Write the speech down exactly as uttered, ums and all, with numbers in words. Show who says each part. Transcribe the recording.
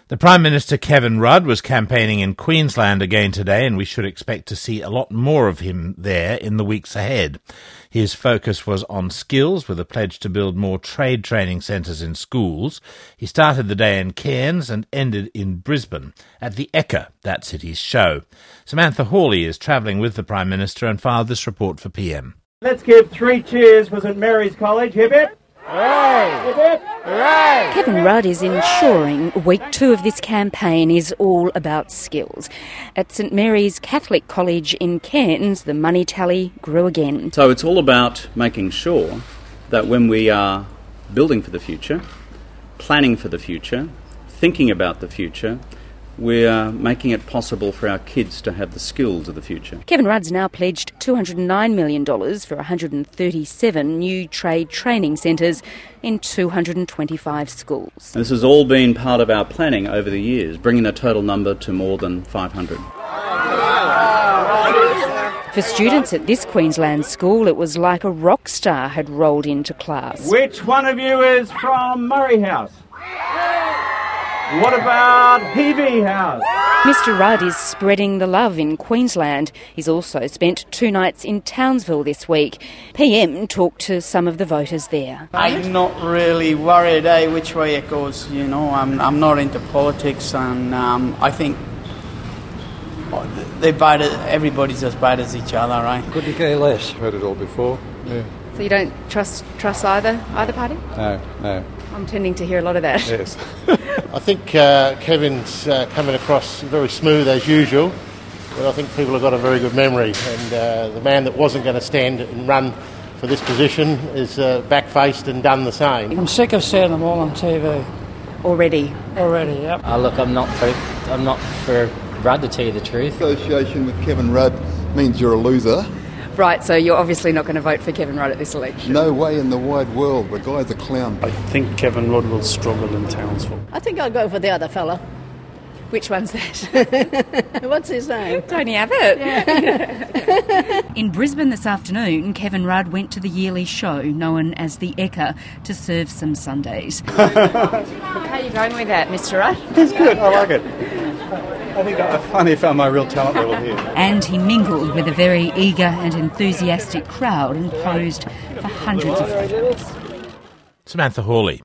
Speaker 1: The Prime Minister Kevin Rudd was campaigning in Queensland again today, and we should expect to see a lot more of him there in the weeks ahead. His focus was on skills, with a pledge to build more trade training centres in schools. He started the day in Cairns and ended in Brisbane at the Ekka, that city's show. Samantha Hawley is travelling with the Prime Minister and filed this report for P M.
Speaker 2: Let's give three cheers for St Mary's College. Hip hip! Hooray! Hip hip! Hooray!
Speaker 3: Kevin Rudd is ensuring week two of this campaign is all about skills. At St Mary's Catholic College in Cairns, the money tally grew again.
Speaker 4: So it's all about making sure that when we are building for the future, planning for the future, thinking about the future, we are making it possible for our kids to have the skills of the future.
Speaker 3: Kevin Rudd's now pledged two hundred nine million dollars for one hundred thirty-seven new trade training centres in two hundred twenty-five schools.
Speaker 4: This has all been part of our planning over the years, bringing the total number to more than five hundred.
Speaker 3: For students at this Queensland school, it was like a rock star had rolled into class.
Speaker 2: Which one of you is from Murray House? What about Peavey House?
Speaker 3: Mister Rudd is spreading the love in Queensland. He's also spent two nights in Townsville this week. P M talked to some of the voters there.
Speaker 5: I'm not really worried eh, which way it goes, you know. I'm I'm not into politics, and um, I think they're bad as, everybody's as bad as each other, right?
Speaker 6: Could you care less? Heard it all before, yeah.
Speaker 7: So you don't trust trust either either party?
Speaker 6: No, no.
Speaker 7: I'm tending to hear a lot of that.
Speaker 6: Yes.
Speaker 8: I think uh, Kevin's uh, coming across very smooth as usual, but I think people have got a very good memory, and uh, the man that wasn't going to stand and run for this position is uh, back-faced and done the same.
Speaker 9: I'm sick of seeing them all on T V.
Speaker 3: Already?
Speaker 9: Already, yep.
Speaker 10: Uh, look, I'm not for I'm not for Rudd, to tell you the truth.
Speaker 11: Association with Kevin Rudd means you're a loser.
Speaker 7: Right, so you're obviously not going to vote for Kevin Rudd at this election.
Speaker 11: No way in the wide world. The guy's a clown.
Speaker 12: I think Kevin Rudd will struggle in Townsville.
Speaker 13: I think I'll go for the other fella.
Speaker 7: Which one's that?
Speaker 13: What's his name?
Speaker 7: Tony Abbott.
Speaker 3: Yeah. In Brisbane this afternoon, Kevin Rudd went to the yearly show known as the Ekka to serve some sundaes.
Speaker 7: How are you going with that, Mister Rudd?
Speaker 6: It's good, I like it. I think I finally found my real talent level here.
Speaker 3: And he mingled with a very eager and enthusiastic crowd and posed for hundreds of photos.
Speaker 1: Samantha Hawley.